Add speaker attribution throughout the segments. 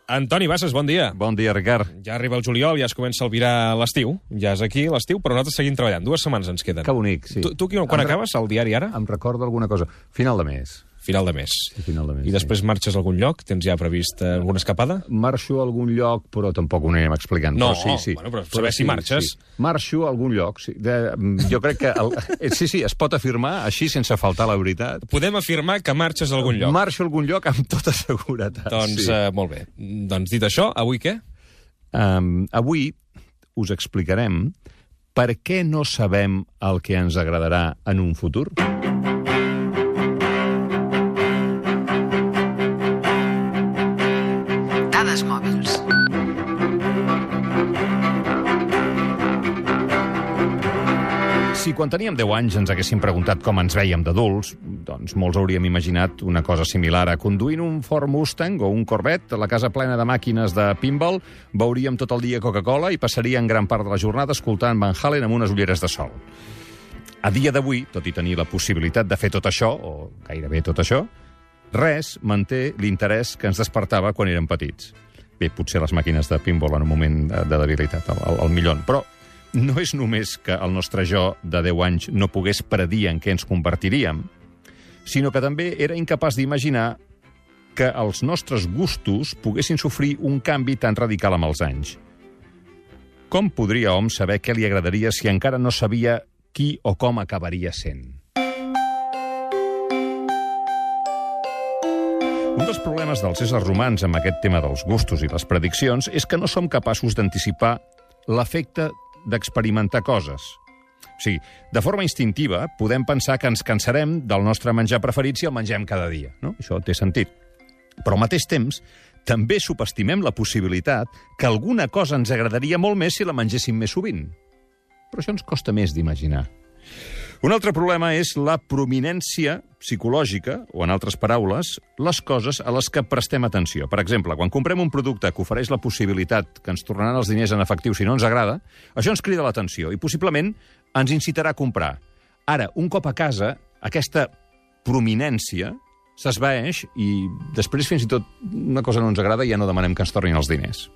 Speaker 1: Antoni Bassas, bon dia.
Speaker 2: Bon dia, Ricard.
Speaker 1: Ja arriba el juliol, ja es comença a albirar l'estiu. Ja és aquí l'estiu, però nosaltres seguim treballant. 2 setmanes ens queden.
Speaker 2: Que bonic, sí.
Speaker 1: Tu quan acabes el diari ara?
Speaker 2: Em recordo alguna cosa. Final de mes.
Speaker 1: Final de mes.
Speaker 2: Sí, final de mes,
Speaker 1: I després marxes a algun lloc? Tens ja previst alguna escapada?
Speaker 2: Marxo a algun lloc, però tampoc ho anirem explicant.
Speaker 1: No,
Speaker 2: però sí.
Speaker 1: bueno, però saber si marxes.
Speaker 2: Sí. Marxo a algun lloc, sí. Jo crec que... Sí, es pot afirmar així sense faltar la veritat.
Speaker 1: Podem afirmar que marxes a algun lloc.
Speaker 2: Marxo a algun lloc amb tota seguretat.
Speaker 1: Doncs,
Speaker 2: sí.
Speaker 1: Molt bé. Doncs dit això, avui què?
Speaker 2: Avui us explicarem per què no sabem el que ens agradarà en un futur.
Speaker 3: Dades mòbils.
Speaker 2: Si quan teníem 10 anys ens haguéssim preguntat com ens vèiem d'adults, doncs molts hauríem imaginat una cosa similar a conduint un Ford Mustang o un Corvette a la casa plena de màquines de pinball, veuríem tot el dia Coca-Cola i passaríem gran part de la jornada escoltant Van Halen amb unes ulleres de sol. A dia d'avui, tot i tenir la possibilitat de fer tot això, o gairebé tot això, res manté l'interès que ens despertava quan érem petits. Bé, potser les màquines de pinball en un moment de debilitat, al millón, però no és només que el nostre jo de 10 anys no pogués predir en què ens convertiríem, sinó que també era incapaç d'imaginar que els nostres gustos poguessin sofrir un canvi tan radical amb els anys. Com podria hom saber què li agradaria si encara no sabia qui o com acabaria sent? Un dels problemes dels éssers humans amb aquest tema dels gustos i les prediccions és que no som capaços d'anticipar l'efecte d'experimentar coses. O sigui, de forma instintiva, podem pensar que ens cansarem del nostre menjar preferit si el mengem cada dia, no? Això té sentit. Però al mateix temps, també subestimem la possibilitat que alguna cosa ens agradaria molt més si la mengéssim més sovint. Però això ens costa més d'imaginar. Un altre problema és la prominència psicològica, o en altres paraules, les coses a les que prestem atenció. Per exemple, quan comprem un producte que ofereix la possibilitat que ens tornaran els diners en efectiu si no ens agrada, això ens crida l'atenció i possiblement ens incitarà a comprar. Ara, un cop a casa, aquesta prominència s'esvaeix i després fins i tot una cosa no ens agrada i ja no demanem que ens tornin els diners.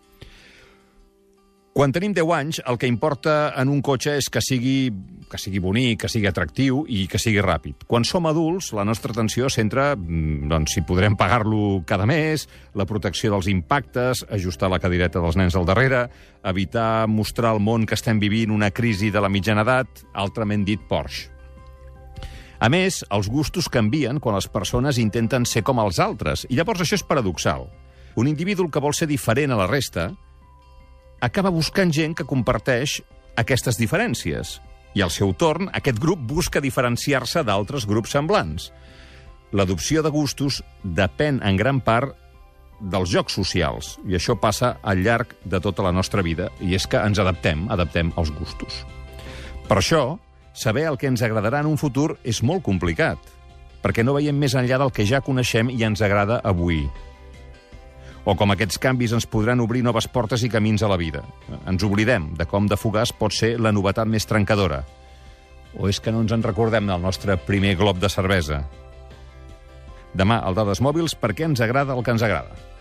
Speaker 2: Quan tenim 10 anys, el que importa en un cotxe és que sigui bonic, que sigui atractiu i que sigui ràpid. Quan som adults, la nostra atenció centra si podrem pagar-lo cada mes, la protecció dels impactes, ajustar la cadireta dels nens al darrere, evitar mostrar al món que estem vivint una crisi de la mitjana edat, altrament dit Porsche. A més, els gustos canvien quan les persones intenten ser com els altres, i llavors això és paradoxal. Un individu que vol ser diferent a la resta acaba buscant gent que comparteix aquestes diferències. I al seu torn, aquest grup busca diferenciar-se d'altres grups semblants. L'adopció de gustos depèn en gran part dels jocs socials, i això passa al llarg de tota la nostra vida, i és que ens adaptem als gustos. Per això, saber el que ens agradarà en un futur és molt complicat, perquè no veiem més enllà del que ja coneixem i ens agrada avui. O com aquests canvis ens podran obrir noves portes i camins a la vida. Ens oblidem de com de fugaç pot ser la novetat més trencadora. O és que no ens en recordem del nostre primer glob de cervesa. Demà, al Dades Mòbils, per què ens agrada el que ens agrada.